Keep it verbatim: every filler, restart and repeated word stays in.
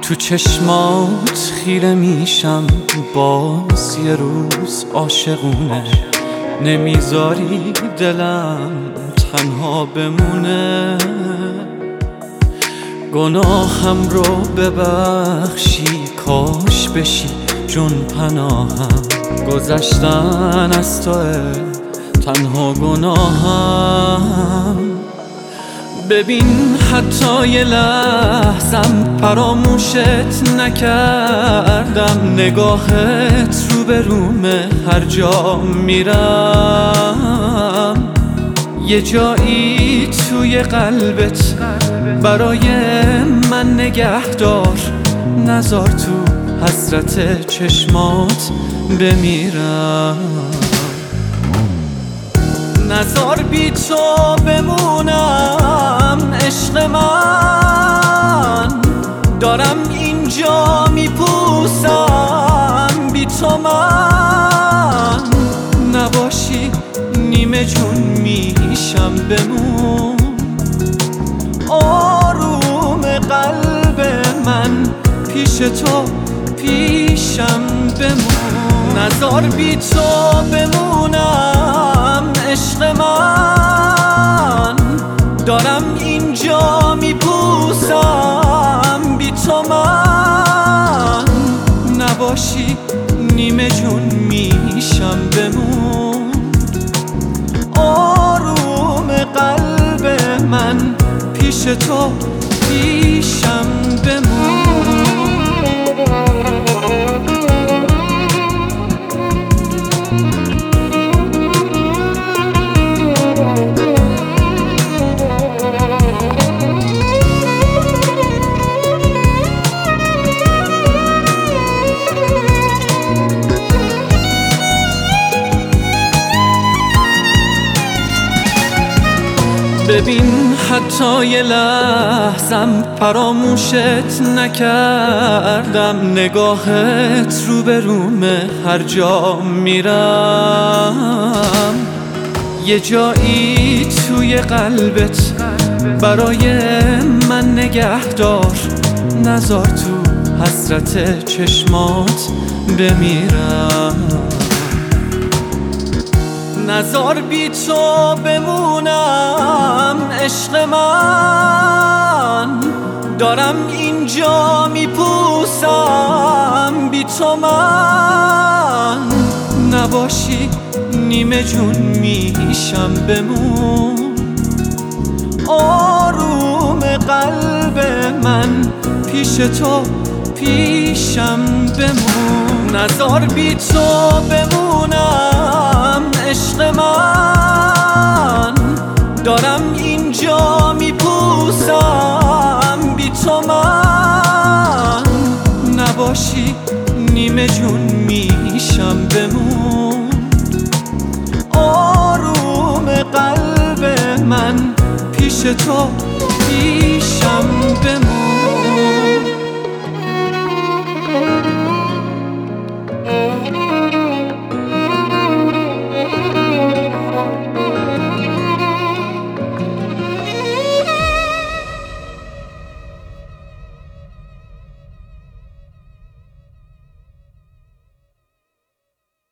تو چشمات خیره میشم باز یه روز عاشقونه، نمیذاری دلم تنها بمونه. گناهم رو ببخشی، کاش بشی جون پناهم. گذشتن از توه تنها گناهم. ببین حتی یه لحظم فراموشت نکردم، نگاهت رو به رومه هر جا میرم. یه جایی توی قلبت برای من نگهدار، نذار تو حسرت چشمات بمیرم. نذار بی تو بمونم عشق من، دارم اینجا میپوسم بی تو من نباشی نیمه جون میشم. بمون آروم قلب من پیش تو پیشم بمون. نذار بی تو بمونم عشق من، دارم اینجا میپوسم بی تو من نباشی نیمه جون میشم. بمون آروم قلب من پیش تو پیشم بمون. ببین حتی یه لحظم فراموشت نکردم، نگاهت رو به رومه هر جا میرم. یه جایی توی قلبت برای من نگهدار، نذار تو حسرت چشمات بمیرم. نذار بی تو بمونم عشق من، دارم اینجا میپوسم بی تو من نباشی نیمه جون میشم. بمون آروم قلب من پیش تو پیشم بمون. نذار بی تو بمونم عشق من، دارم اینجا میپوسم بی تو من نباشی نیمه جون میشم. بمون آروم قلب من پیش تو پیشم بمون.